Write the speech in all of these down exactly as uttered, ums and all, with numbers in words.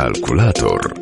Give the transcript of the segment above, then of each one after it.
Kalkulator.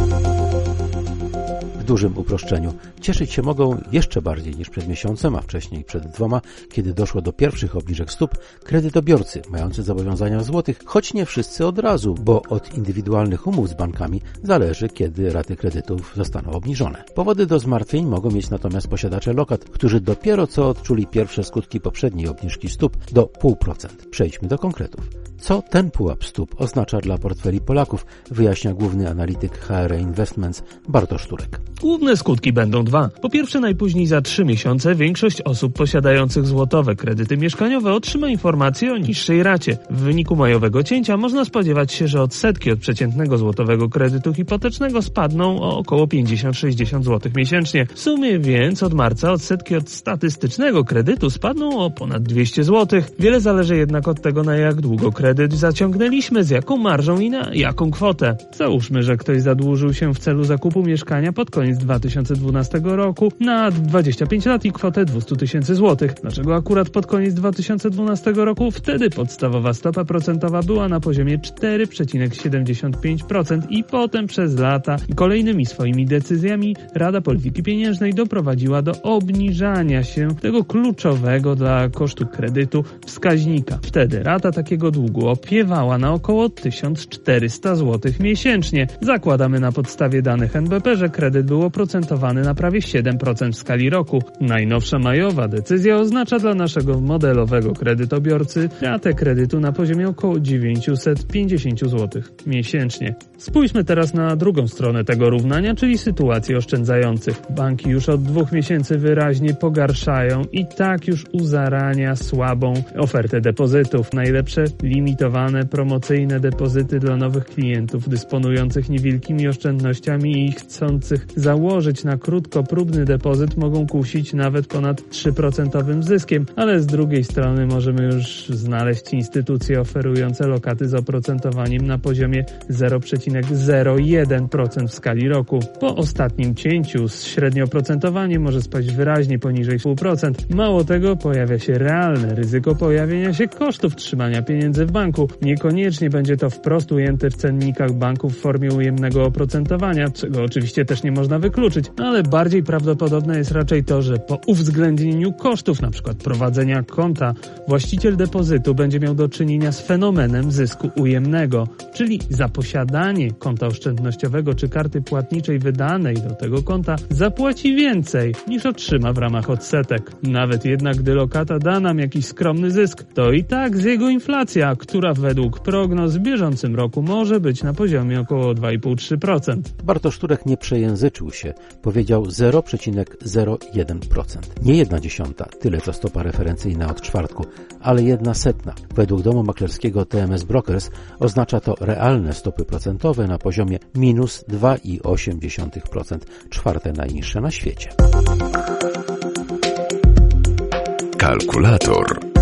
W dużym uproszczeniu cieszyć się mogą jeszcze bardziej niż przed miesiącem, a wcześniej przed dwoma, kiedy doszło do pierwszych obniżek stóp, kredytobiorcy mający zobowiązania w złotych, choć nie wszyscy od razu, bo od indywidualnych umów z bankami zależy, kiedy raty kredytów zostaną obniżone. Powody do zmartwień mogą mieć natomiast posiadacze lokat, którzy dopiero co odczuli pierwsze skutki poprzedniej obniżki stóp do zero przecinek pięć procent. Przejdźmy do konkretów. Co ten pułap stóp oznacza dla portfeli Polaków, wyjaśnia główny analityk H R A Investments Bartosz Turek. Główne skutki będą dwa. Po pierwsze, najpóźniej za trzy miesiące większość osób posiadających złotowe kredyty mieszkaniowe otrzyma informację o niższej racie. W wyniku majowego cięcia można spodziewać się, że odsetki od przeciętnego złotowego kredytu hipotecznego spadną o około pięćdziesiąt do sześćdziesięciu złotych miesięcznie. W sumie więc od marca odsetki od statystycznego kredytu spadną o ponad dwieście złotych. Wiele zależy jednak od tego, na jak długo kredyt zaciągnęliśmy, z jaką marżą i na jaką kwotę. Załóżmy, że ktoś zadłużył się w celu zakupu mieszkania pod koniec dwa tysiące dwunastego roku na dwadzieścia pięć lat i kwotę dwieście tysięcy złotych. Dlaczego akurat pod koniec dwa tysiące dwunastego roku? Wtedy podstawowa stopa procentowa była na poziomie cztery przecinek siedemdziesiąt pięć procent i potem przez lata kolejnymi swoimi decyzjami Rada Polityki Pieniężnej doprowadziła do obniżania się tego kluczowego dla kosztu kredytu wskaźnika. Wtedy rata takiego długu opiewała na około tysiąc czterysta złotych miesięcznie. Zakładamy na podstawie danych N B P, że kredyt był oprocentowany na prawie siedem procent w skali roku. Najnowsza majowa decyzja oznacza dla naszego modelowego kredytobiorcy ratę kredytu na poziomie około dziewięćset pięćdziesiąt złotych miesięcznie. Spójrzmy teraz na drugą stronę tego równania, czyli sytuację oszczędzających. Banki już od dwóch miesięcy wyraźnie pogarszają i tak już u zarania słabą ofertę depozytów. Najlepsze limitowane, promocyjne depozyty dla nowych klientów dysponujących niewielkimi oszczędnościami i chcących założyć na krótko próbny depozyt mogą kusić nawet ponad trzy procent zyskiem, ale z drugiej strony możemy już znaleźć instytucje oferujące lokaty z oprocentowaniem na poziomie zero przecinek zero jeden procent w skali roku. Po ostatnim cięciu średnie oprocentowanie może spaść wyraźnie poniżej zero przecinek pięć procent. Mało tego, pojawia się realne ryzyko pojawienia się kosztów trzymania pieniędzy w banku. Niekoniecznie będzie to wprost ujęte w cennikach banków w formie ujemnego oprocentowania, czego oczywiście też nie można wykluczyć, ale bardziej prawdopodobne jest raczej to, że po uwzględnieniu kosztów, np. prowadzenia konta, właściciel depozytu będzie miał do czynienia z fenomenem zysku ujemnego, czyli za posiadanie konta oszczędnościowego czy karty płatniczej wydanej do tego konta zapłaci więcej niż otrzyma w ramach odsetek. Nawet jednak, gdy lokata da nam jakiś skromny zysk, to i tak z jego inflacja, która według prognoz w bieżącym roku może być na poziomie około dwa i pół do trzech procent. Bartosz Turek nie przejęzyczył się. Powiedział zero przecinek zero jeden procent. Nie jedna dziesiąta, tyle co stopa referencyjna od czwartku, ale jedna setna. Według domu maklerskiego T M S Brokers oznacza to realne stopy procentowe na poziomie minus dwa i osiem dziesiątych procent, czwarte najniższe na świecie. Kalkulator.